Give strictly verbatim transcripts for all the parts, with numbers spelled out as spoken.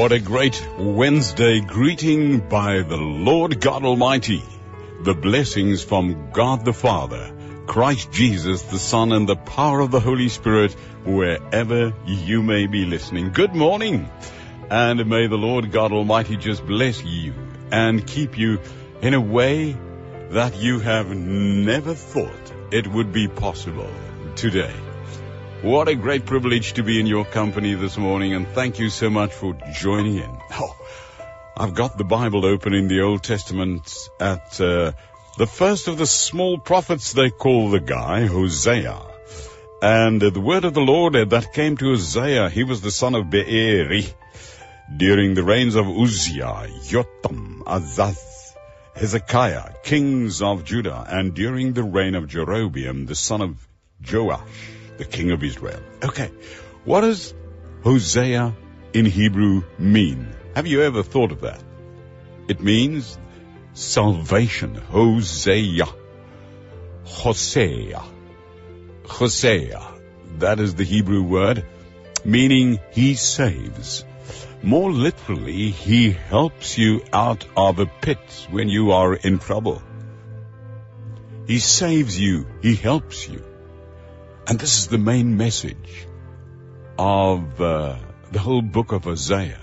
What a great Wednesday greeting by the Lord God Almighty. The blessings from God the Father, Christ Jesus the Son, and the power of the Holy Spirit, wherever you may be listening. Good morning, and may the Lord God Almighty just bless you and keep you in a way that you have never thought it would be possible today. What a great privilege to be in your company this morning, and thank you so much for joining in. Oh, I've got the Bible open in the Old Testament at uh, the first of the small prophets they call the guy, Hosea. And uh, the word of the Lord uh, that came to Hosea, he was the son of Beeri, during the reigns of Uzziah, Jotham, Azaz, Hezekiah, kings of Judah, and during the reign of Jeroboam, the son of Joash, the king of Israel. Okay, what does Hosea in Hebrew mean? Have you ever thought of that? It means salvation. Hosea. Hosea. Hosea. That is the Hebrew word, meaning he saves. More literally, he helps you out of a pit when you are in trouble. He saves you. He helps you. And this is the main message of uh, the whole book of Hosea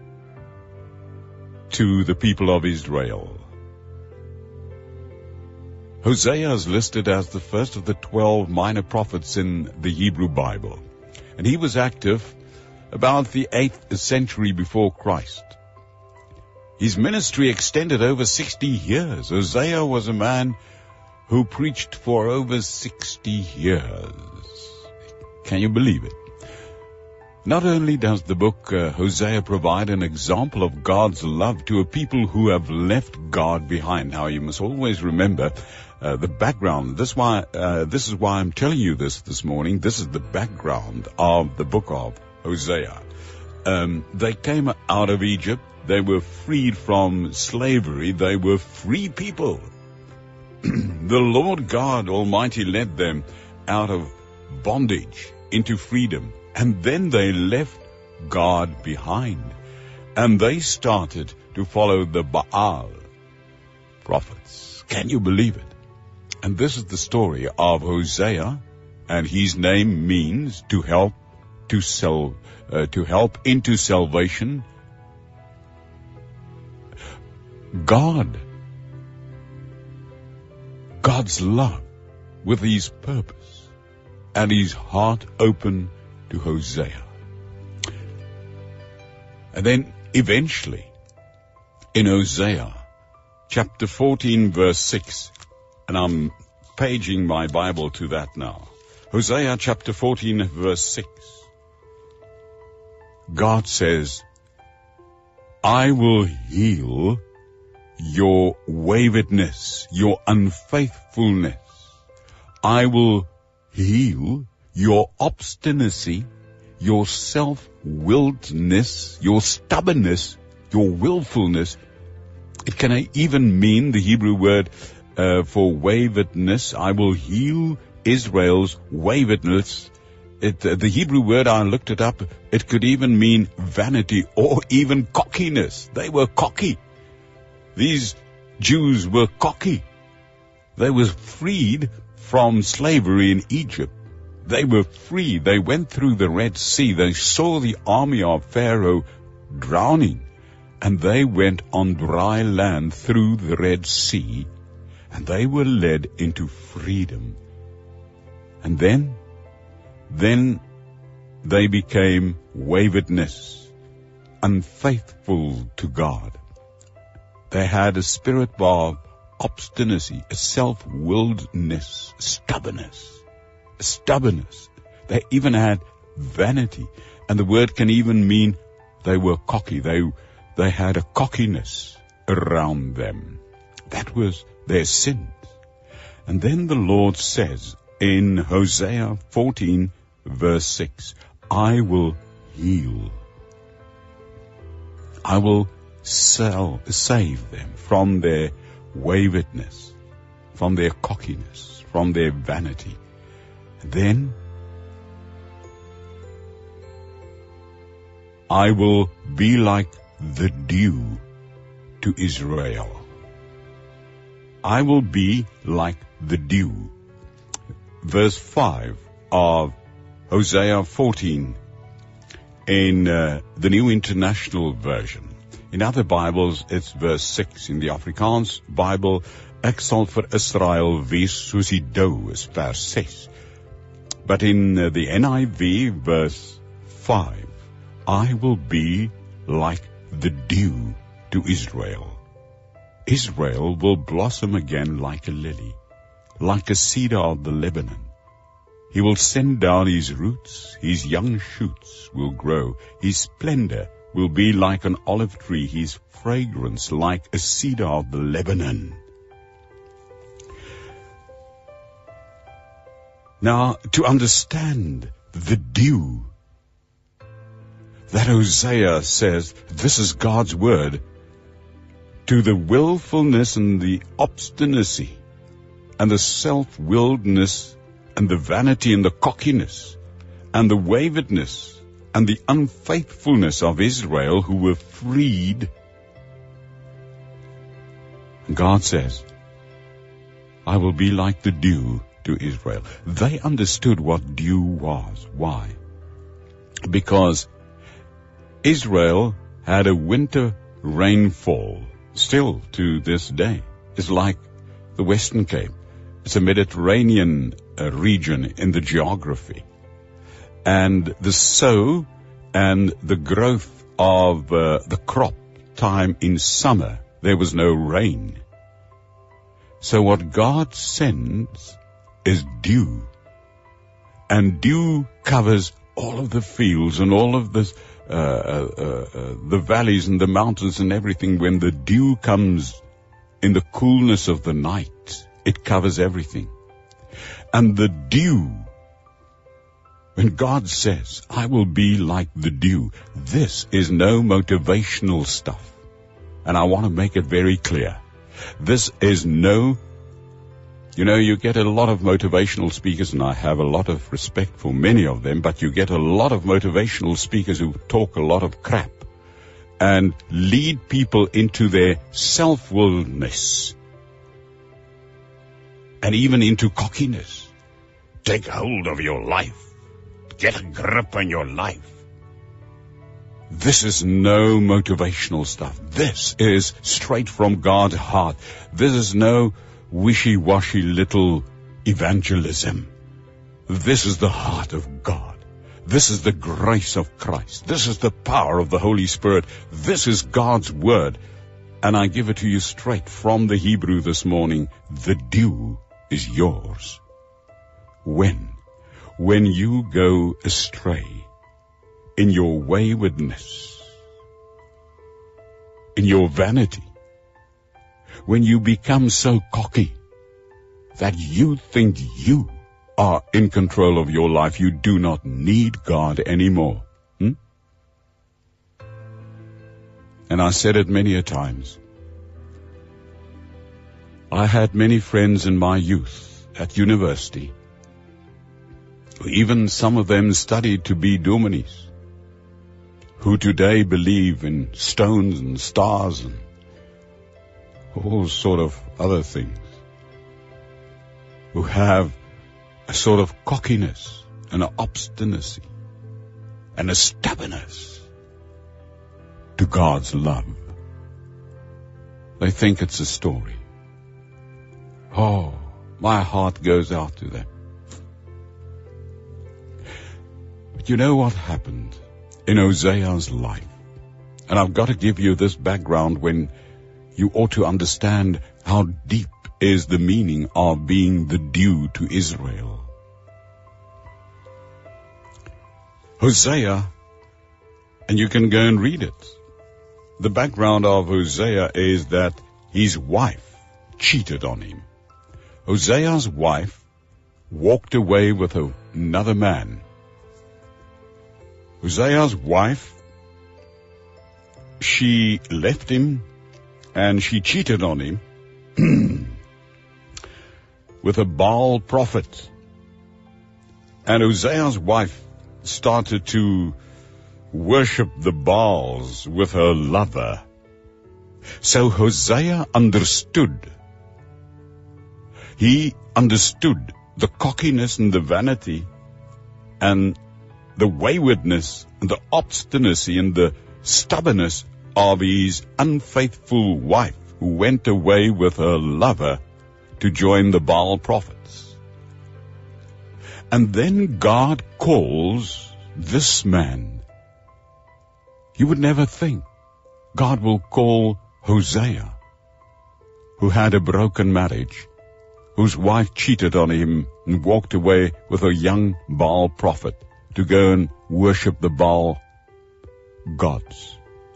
to the people of Israel. Hosea is listed as the first of the twelve minor prophets in the Hebrew Bible. And he was active about the eighth century before Christ. His ministry extended over sixty years. Hosea was a man who preached for over sixty years. Can you believe it? Not only does the book uh, Hosea provide an example of God's love to a people who have left God behind. Now, you must always remember uh, the background. This, why, uh, this is why I'm telling you this this morning. This is the background of the book of Hosea. Um, they came out of Egypt. They were freed from slavery. They were free people. The Lord God Almighty led them out of bondage into freedom, and then they left God behind, and they started to follow the Baal prophets. Can you believe it? And this is the story of Hosea, and his name means to help to sell, uh, to help into salvation. God God's love with his purpose and his heart open to Hosea. And then eventually in Hosea chapter fourteen verse six, and I'm paging my Bible to that now. Hosea chapter fourteen verse six. God says, I will heal your waywardness, your unfaithfulness. I will heal your obstinacy, your self-willedness, your stubbornness, your willfulness. It can even mean the Hebrew word uh, for waywardness. I will heal Israel's waywardness. It, uh, the Hebrew word, I looked it up, it could even mean vanity or even cockiness. They were cocky. These Jews were cocky. They were freed from slavery in Egypt. They were free. They went through the Red Sea. They saw the army of Pharaoh drowning, and they went on dry land through the Red Sea, and they were led into freedom. And then, then they became waywardness, unfaithful to God. They had a spirit of obstinacy, a self-willedness, stubbornness, stubbornness. They even had vanity, and the word can even mean they were cocky. They, they had a cockiness around them. That was their sins. And then the Lord says in Hosea fourteen verse six, I will heal. I will sell, save them from their waywardness, from their cockiness, from their vanity. And then I will be like the dew to Israel. I will be like the dew. Verse five of Hosea fourteen in uh, the New International Version. In other Bibles, it's verse six. In the Afrikaans Bible, ek sal vir Israel wees soos die dou, is vers six. But in uh, the N I V, verse five, I will be like the dew to Israel. Israel will blossom again like a lily, like a cedar of the Lebanon. He will send down his roots, his young shoots will grow, his splendor will be like an olive tree, his fragrance like a cedar of the Lebanon. Now, to understand the dew that Hosea says, this is God's word, to the willfulness and the obstinacy and the self-willedness and the vanity and the cockiness and the waywardness and the unfaithfulness of Israel who were freed. God says, I will be like the dew to Israel. They understood what dew was. Why? Because Israel had a winter rainfall still to this day. It's like the Western Cape. It's a Mediterranean uh, region in the geography. And the sow and the growth of uh, the crop time in summer, there was no rain. So what God sends is dew. And dew covers all of the fields and all of the, uh, uh, uh, the valleys and the mountains and everything. When the dew comes in the coolness of the night, it covers everything. And the dew, when God says, I will be like the dew, this is no motivational stuff. And I want to make it very clear. This is no, you know, you get a lot of motivational speakers, and I have a lot of respect for many of them, but you get a lot of motivational speakers who talk a lot of crap and lead people into their self-willedness and even into cockiness. Take hold of your life. Get a grip on your life. This is no motivational stuff. This is straight from God's heart. This is no wishy-washy little evangelism. This is the heart of God. This is the grace of Christ. This is the power of the Holy Spirit. This is God's word. And I give it to you straight from the Hebrew this morning. The dew is yours. When? When you go astray in your waywardness, in your vanity, when you become so cocky that you think you are in control of your life, you do not need God anymore. Hmm? And I said it many a times. I had many friends in my youth at university. Even some of them studied to be dominis, who today believe in stones and stars and all sort of other things, who have a sort of cockiness and an obstinacy and a stubbornness to God's love. They think it's a story. Oh, my heart goes out to them. But you know what happened in Hosea's life? And I've got to give you this background when you ought to understand how deep is the meaning of being the dew to Israel. Hosea, and you can go and read it. The background of Hosea is that his wife cheated on him. Hosea's wife walked away with another man. Hosea's wife, she left him and she cheated on him with a Baal prophet. And Hosea's wife started to worship the Baals with her lover. So Hosea understood. He understood the cockiness and the vanity and the waywardness and the obstinacy and the stubbornness of his unfaithful wife who went away with her lover to join the Baal prophets. And then God calls this man. You would never think God will call Hosea, who had a broken marriage, whose wife cheated on him and walked away with a young Baal prophet to go and worship the Baal gods.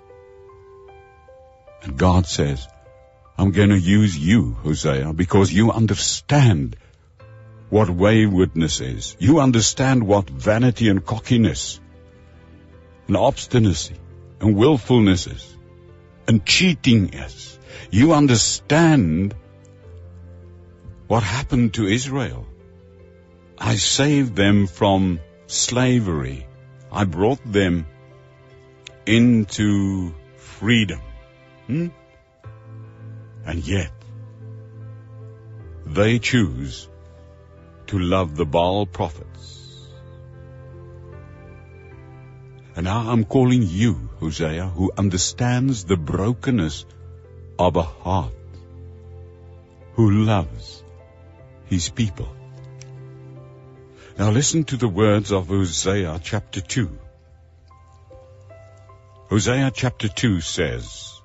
And God says, I'm going to use you, Hosea, because you understand what waywardness is. You understand what vanity and cockiness and obstinacy and willfulness is and cheating is. You understand what happened to Israel. I saved them from slavery. I brought them into freedom. Hmm? And yet, they choose to love the Baal prophets. And now I'm calling you, Hosea, who understands the brokenness of a heart, who loves his people. Now listen to the words of Hosea chapter two. Hosea chapter two says,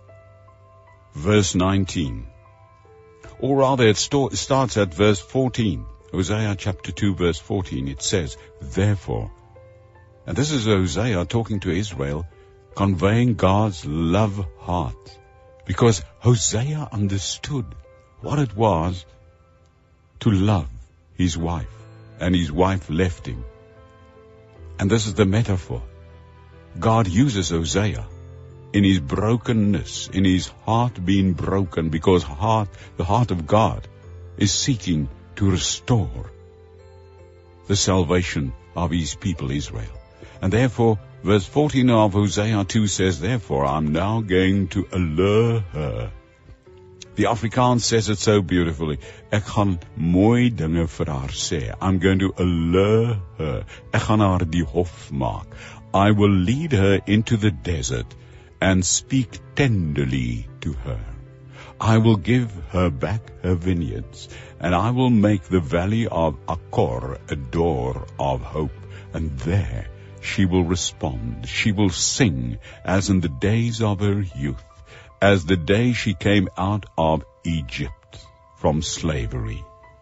verse nineteen, or rather it sto- starts at verse fourteen. Hosea chapter two verse fourteen, it says, therefore, and this is Hosea talking to Israel, conveying God's love heart, because Hosea understood what it was to love his wife, and his wife left him. And this is the metaphor. God uses Hosea in his brokenness, in his heart being broken, because heart, the heart of God is seeking to restore the salvation of his people Israel. And therefore, verse fourteen of Hosea two says, therefore, I'm now going to allure her. The Afrikaans says it so beautifully. Ek gaan mooi dinge vir haar sê. I'm going to allure her. Ek gaan haar die hof maak. I will lead her into the desert and speak tenderly to her. I will give her back her vineyards, and I will make the valley of Achor a door of hope. And there she will respond. She will sing as in the days of her youth, as the day she came out of Egypt from slavery.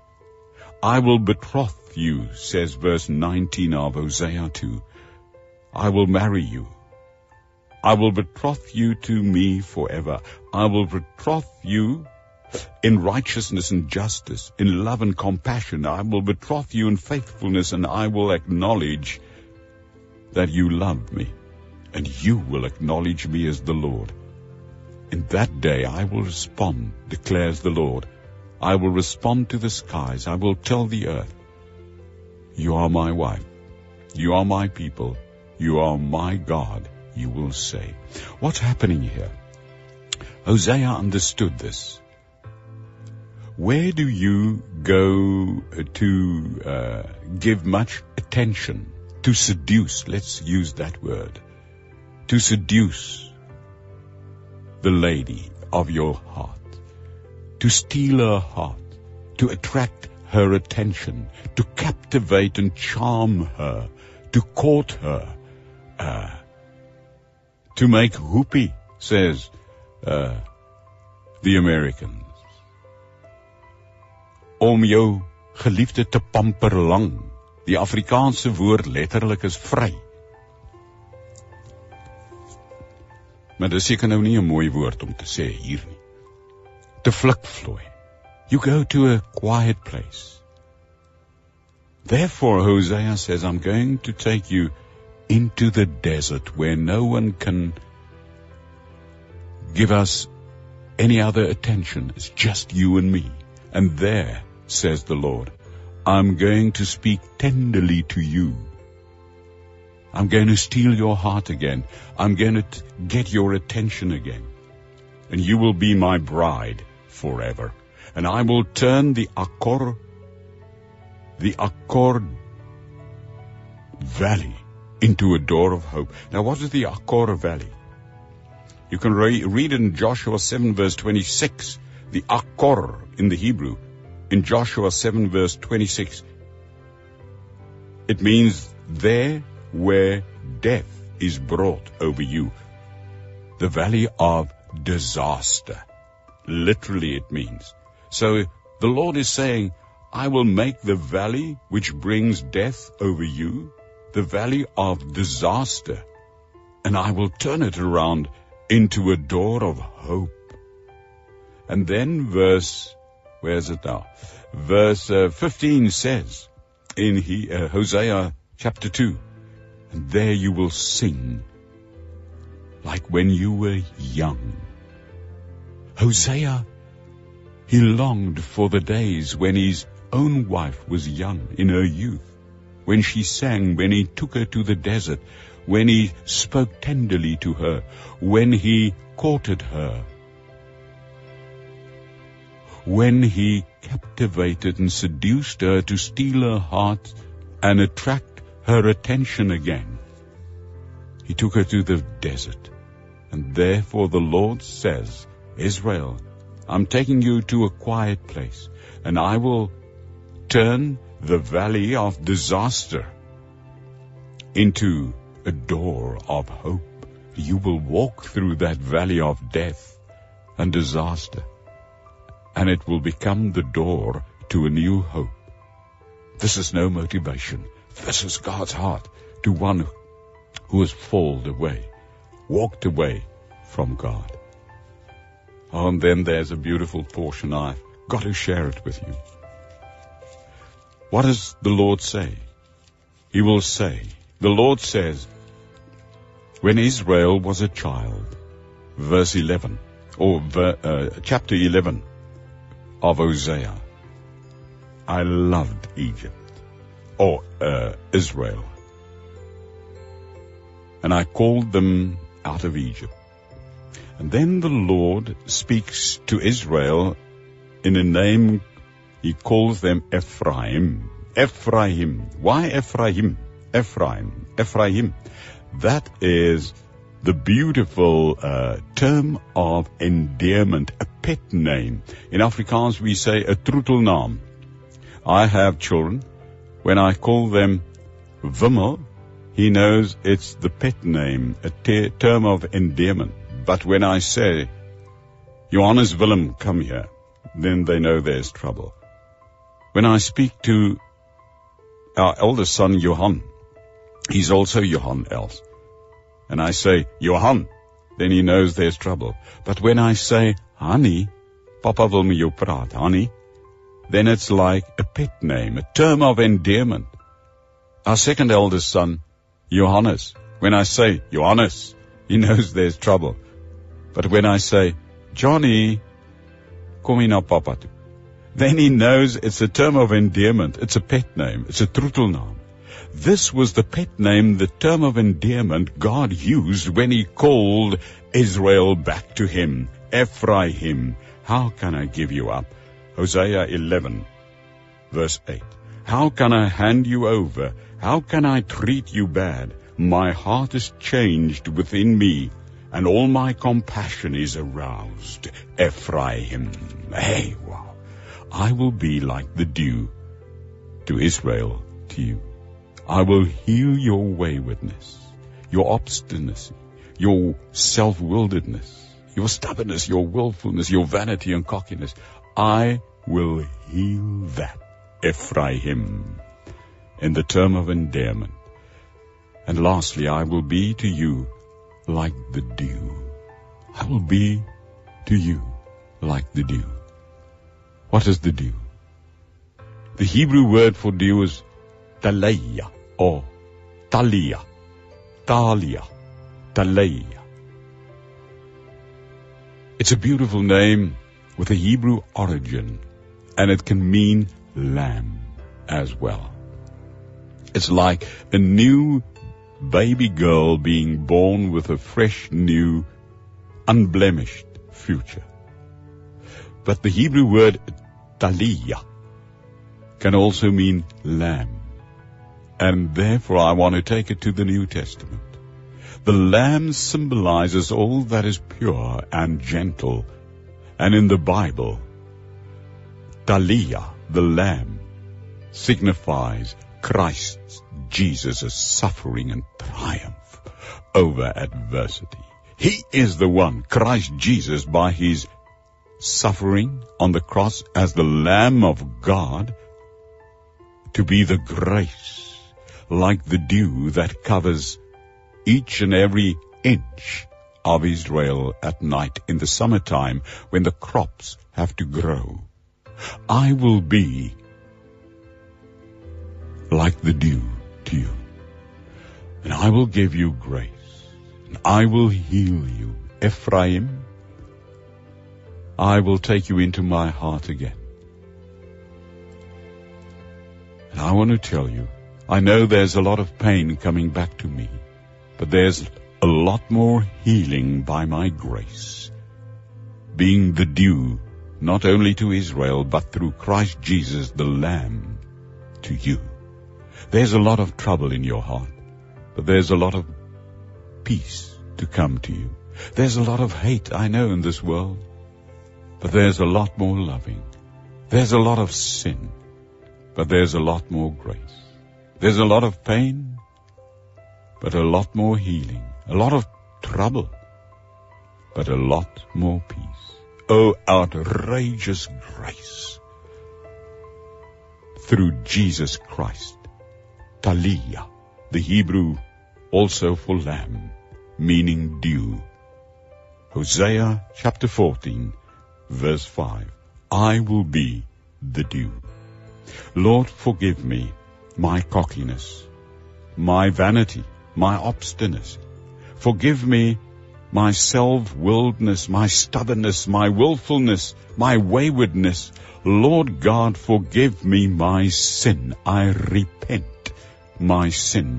I will betroth you, says verse nineteen of Hosea two. I will marry you. I will betroth you to me forever. I will betroth you in righteousness and justice, in love and compassion. I will betroth you in faithfulness, and I will acknowledge that you love me, and you will acknowledge me as the Lord. In that day I will respond, declares the Lord. I will respond to the skies. I will tell the earth, you are my wife. You are my people. You are my God, you will say. What's happening here? Hosea understood this. Where do you go to uh, give much attention? To seduce, let's use that word. To seduce the lady of your heart. To steal her heart. To attract her attention. To captivate and charm her. To court her. Uh, to make whoopee, says uh, the Americans. Om jou geliefde te pamper lang. Die Afrikaanse woord letterlik is vry. Maar dis seker nou nie 'n mooi woord om te sê hier nie. Te flikvloei. You go to a quiet place. Therefore, Hosea says, I'm going to take you into the desert where no one can give us any other attention. It's just you and me. And there, says the Lord, I'm going to speak tenderly to you. I'm going to steal your heart again. I'm going to t- get your attention again. And you will be my bride forever. And I will turn the Akor, the Akor Valley into a door of hope. Now, what is the Akor Valley? You can re- read in Joshua seven verse twenty-six, the Akor in the Hebrew. In Joshua seven verse twenty-six, it means there where death is brought over you. The valley of disaster. Literally it means. So the Lord is saying, I will make the valley which brings death over you, the valley of disaster, and I will turn it around into a door of hope. And then verse, where is it now? Verse uh, fifteen says in he, uh, Hosea chapter two, and there you will sing like when you were young. Hosea, he longed for the days when his own wife was young in her youth, when she sang, when he took her to the desert, when he spoke tenderly to her, when he courted her, when he captivated and seduced her to steal her heart and attract her attention again. He took her to the desert. And therefore the Lord says, Israel, I'm taking you to a quiet place, and I will turn the valley of disaster into a door of hope. You will walk through that valley of death and disaster, and it will become the door to a new hope. This is no motivation. This is God's heart to one who has fallen away, walked away from God. Oh, and then there's a beautiful portion. I've got to share it with you. What does the Lord say? He will say, the Lord says, when Israel was a child, verse eleven, or ver, uh, chapter eleven of Hosea, I loved Egypt, or uh, Israel, and I called them out of Egypt. And then the Lord speaks to Israel in a name. He calls them Ephraim. Ephraim. Why Ephraim? Ephraim. Ephraim. That is the beautiful uh, term of endearment, a pet name. In Afrikaans we say a troetelnaam. I have children. When I call them Wimmel, he knows it's the pet name, a ter- term of endearment. But when I say, Johannes Willem, come here, then they know there's trouble. When I speak to our eldest son, Johan, he's also Johan Els, and I say, Johan, then he knows there's trouble. But when I say, honey, Papa wil met jou praat, honey, then it's like a pet name, a term of endearment. Our second eldest son, Johannes, when I say, Johannes, he knows there's trouble. But when I say, Johnny, kom hier na papa toe, then he knows it's a term of endearment. It's a pet name. It's a troetelnaam. This was the pet name, the term of endearment God used when he called Israel back to him. Ephraim, how can I give you up? Hosea eleven, verse eight. How can I hand you over? How can I treat you bad? My heart is changed within me, and all my compassion is aroused. Ephraim. Hey, wow. I will be like the dew to Israel, to you. I will heal your waywardness, your obstinacy, your self-willedness, your stubbornness, your willfulness, your vanity and cockiness. I will heal that, Ephraim, in the term of endearment. And lastly, I will be to you like the dew. I will be to you like the dew. What is the dew? The Hebrew word for dew is Taleia or Talia. Talia. Taleia. It's a beautiful name with a Hebrew origin, and it can mean lamb as well. It's like a new baby girl being born with a fresh, new, unblemished future. But the Hebrew word Taliyah can also mean lamb. And therefore I want to take it to the New Testament. The lamb symbolizes all that is pure and gentle. And in the Bible, Taliyah, the lamb, signifies Christ Jesus' suffering and triumph over adversity. He is the one, Christ Jesus, by his suffering on the cross as the Lamb of God, to be the grace, like the dew that covers each and every inch of Israel at night in the summertime when the crops have to grow. I will be like the dew to you, and I will give you grace, and I will heal you. Ephraim, I will take you into my heart again. And I want to tell you, I know there's a lot of pain coming back to me, but there's a lot more healing by my grace, being the dew, not only to Israel, but through Christ Jesus, the Lamb, to you. There's a lot of trouble in your heart, but there's a lot of peace to come to you. There's a lot of hate, I know, in this world, but there's a lot more loving. There's a lot of sin, but there's a lot more grace. There's a lot of pain, but a lot more healing. A lot of trouble, but a lot more peace. Oh, outrageous grace through Jesus Christ. Taliyah, the Hebrew also for lamb, meaning dew. Hosea chapter fourteen, verse five. I will be the dew. Lord, forgive me my cockiness, my vanity, my obstinacy. Forgive me my self-willedness, my stubbornness, my willfulness, my waywardness. Lord God, forgive me my sin. I repent my sin.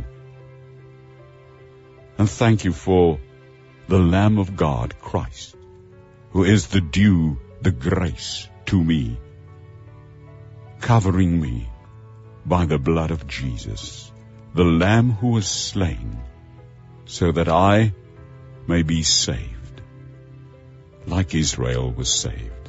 And thank you for the Lamb of God, Christ, who is the dew, the grace to me, covering me by the blood of Jesus, the Lamb who was slain, so that I may be saved, like Israel was saved.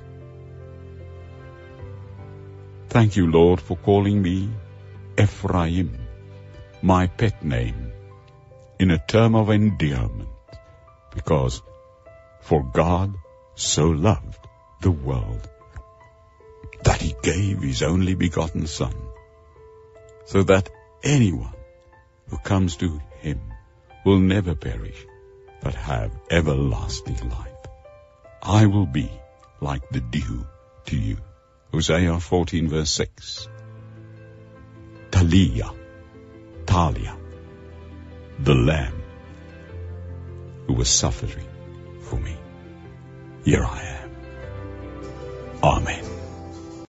Thank you, Lord, for calling me Ephraim, my pet name, in a term of endearment, because for God so loved the world that he gave his only begotten Son, so that anyone who comes to him will never perish, but have everlasting life. I will be like the dew to you. Hosea fourteen verse six. Taliyah, Talia, the Lamb who was suffering for me. Here I am. Amen.